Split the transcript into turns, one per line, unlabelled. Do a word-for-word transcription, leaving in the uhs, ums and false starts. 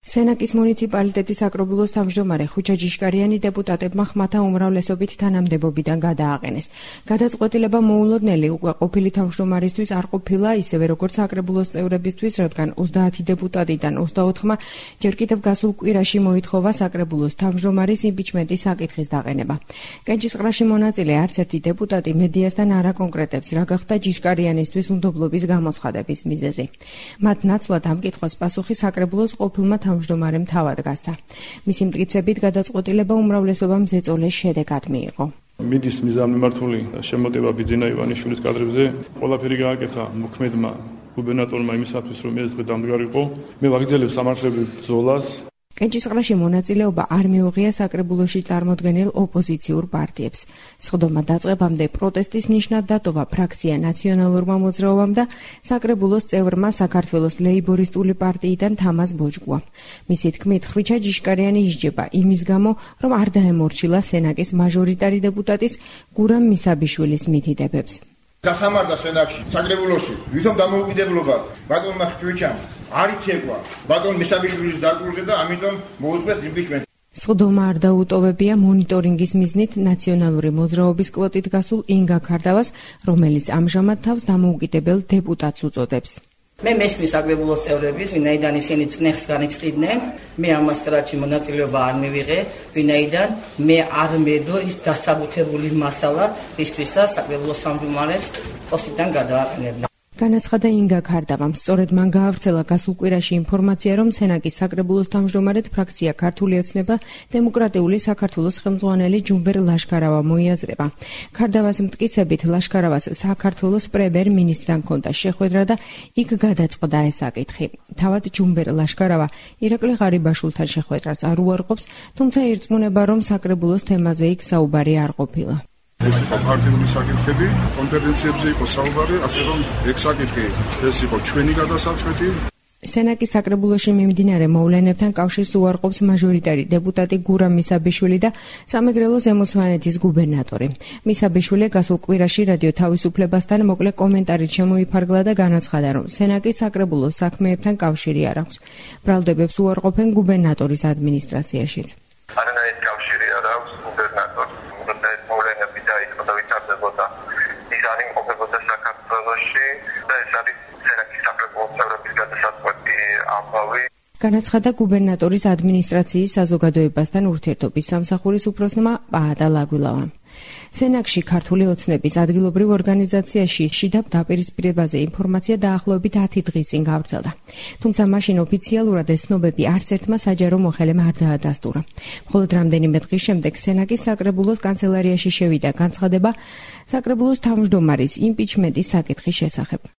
სენაკის მუნიციპალიტეტის აკრობულოს თავმჯდომარე ხუჩა ჯიშკარიანი დეპუტატებმა ხმათა უმრავლესობით თანამდებობიდან გადააყენეს. გადაწყვეტილება მოულოდნელი უკვე ყოფილი თავმჯდომარისთვის არ ყოფილა, ისევე როგორც აკრებულოს წევრებისთვის, რადგან ოცდაათი დეპუტატიდან ოცდაოთხმა ჯერ კიდევ გასულ კვირაში მოითხოვა საკრებულოს თავმჯდომარის იმპიჩმენტის საკითხის დაყენება. კენჭისყრაში მონაწილე არც ერთი დეპუტატი მედიასთან არ აკონკრეტებს, რა გახდა ჯიშკარიანისთვის უნდობლობის გამოცხადების მიზეზი. მათ ნაცვლად ამ კითხვას პასუხი საკრებულოს ყოფილმა თავმჯდომარემ თავად გასცა. მისი მტკიცებით გადაწყვეტილება უმრავლესობამ ზეწოლის შედეგად მიიღო.
მიდის მიზანმიმართული შემოტევა ბიძინა ივანიშვილის კადრებზე ყველაფერი გააკეთა მოქმედმა გუბერნატორმა იმისათვის, რომ ეს დღე დამდგარიყო. მე ვაგრძელებ სამართლებრივ ბრძოლას.
კენჭისყრაში მონაწილეობა არ მიუღია საკრებულოში წარმოდგენილ ოპოზიციურ პარტიებს. სხდომა დაწყებამდე პროტესტის ნიშნად დატოვა ფრაქცია ნაციონალურმა მოძრაობამ და საკრებულოს წევრმა საქართველოს ლეიბორისტული პარტიიდან თამაზ ბოჭკუამ. მისი თქმით, ხვიჩა ჯიშკარიანი ისჯება იმის გამო, რომ არ დაემორჩილა სენაკის მაჟორიტარი დეპუტატის გურამ მისაბიშვილის მითითებებს.
გახამარდა სენაკში, საკრებულოში, ვითომ დამოუკიდებლობა ბატონმა ხვიჩამ არ იცეკვა ბატონ მისაბიშვილის დაკრულზე და ამიტომ მოუწყვეს იმპიჩმენტი.
სხდომა არ დაუტოვებია მონიტორინგის მიზნით ნაციონალური მოძრაობის კვოტით გასულ ინგა ქარდავას, რომელიც ამჟამად თავს დამოუკიდებელ დეპუტატს უწოდებს.
მე მესმის საკრებულოს წევრების, ვინაიდან ისინი წნეხს განიცდიდნენ, მე ამას კრაჩი მონაწილეობა არ მივიღე, ვინაიდან მე არ მედო ის დასაბუთებული მასალა, ისთვისაც საკრებულოს თავმჯდომარეს პოსტიდან გადააყენებდა.
განაცხადა ინგა ქარდავამ, სწორედ მან გაავრცელა გასულ კვირაში ინფორმაცია, რომ სენაკის საკრებულოს თავმჯდომარედ ფრაქცია ქართული ოცნება დემოკრატიული საქართველოს ხელმძღვანელი ჯუმბერ ლაშქარავა მოიაზრება. ქარდავას მტკიცებით, ლაშქარავას საქართველოს პრემიერ-მინისტრთან ჰქონდა შეხვედრა და იქ გადაწყდა ეს საკითხი. თავად ჯუმბერ ლაშქარავა ირაკლი ღარიბაშვილთან შეხვედრას არ უარყოფს, თუმცა ირწმუნება, რომ საკრებულოს თემაზე იქ საუბარი არ ყოფილა.
ეს იყო პარტიული საკითხები, კონფერენციებზე იყო საუბარი, ასე რომ ეგ საკითხი ეს იყო ჩვენი გადასაწყვეტი.
სენაკის საკრებულოში მიმდინარე მოვლენებთან კავშირს უარყოფს მაჟორიტარი დეპუტატი გურამ მისაბიშვილი და სამეგრელო ზემო სვანეთის გუბერნატორი. მისაბიშვილი გასულ კვირაში რადიო თავისუფლებასთან მოკლე კომენტარით შემოიფარგლა და განაცხადა, რომ სენაკის საკრებულოს საქმეებთან კავშირი არ აქვს. ბრალდებებს უარყოფენ გუბერნატორის ადმინისტრაციაშიც.
არანაირი კავშირი არ აქვს გუბერნატორს. მოვლენები დაიწყო ვითარდებოდა ის არ იმყოფებოდა საქართველოში და ეს არის სენაკის საკრებულოს წევრების გადასაწყვეტი ამბავი.
განაცხადა გუბერნატორის ადმინისტრაციის საზოგადოებასთან ურთიერთობის სამსახურის უფროსმა პაატა ლაგვილავამ. სენაკში ქართული ოცნების ადგილობრივ ორგანიზაციაში შიდა დაპირისპირებაზე ინფორმაცია დაახლოებით ათი დღის წინ გავრცელდა. თუმცა მაშინ ოფიციალურად ეს ცნობები არც ერთმა საჯარო მოხელემ არ დაადასტურა. მხოლოდ რამდენიმე დღის შემდეგ სენაკის საკრებულოს კანცელარიაში შევიდა განცხადება საკრებულოს თავმჯდომარის იმპიჩმენტის საკითხის შესახებ.